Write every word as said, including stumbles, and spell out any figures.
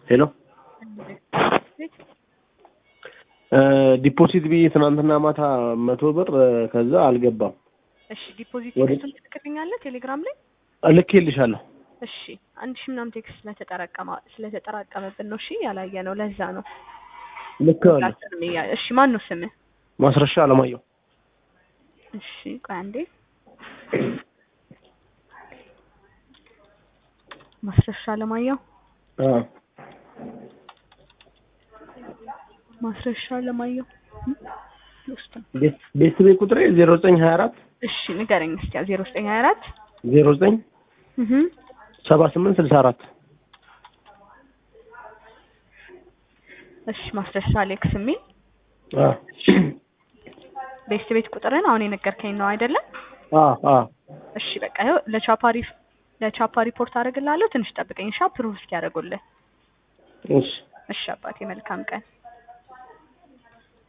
ሄሎ ዲፖዚት ብዬ ትናንትና ማታ መቶ ብር ከዛ አልገባም። እሺ ዲፖዚት ቴክስቱን ትልክልኛለህ ቴሌግራም ላይ? ልኬልሻለሁ። እሺ አንድ ሺህ ምናምን ቴክስት ስለተጠራቀመ ስለተጠራቀመብን ነው። እሺ ያላየ ነው ለዛ ነው። ልኬዋለሁ። እሺ ማን ነው ስምህ? ማስረሻ አለማየሁ። እሺ ቆይ አንዴ ማስረሻ አለማየሁ አዎ ማስረሻ አለማየሁ ቤት ቤት ቁጥሬ ዜሮ ዘጠኝ ሀያ አራት እሺ ንገረኝ እስኪ ዜሮ ዘጠኝ ሀያ አራት ዜሮ ዘጠኝ እህ ሰባ ስምንት ስልሳ አራት እሺ ማስረሻ አሌክስ ሚል አዎ ቤት ቤት ቁጥርን አሁን የነገርከኝ ነው አይደለ? አዎ አዎ እሺ በቃ ይኸው ለቻፓሪ ለቻፓ ሪፖርት አደርግልሃለሁ። ትንሽ ጠብቀኝ። ሻፕ ፕሩፍ እስኪያደርጉልህ። እሺ እሺ አባቴ መልካም ቀን።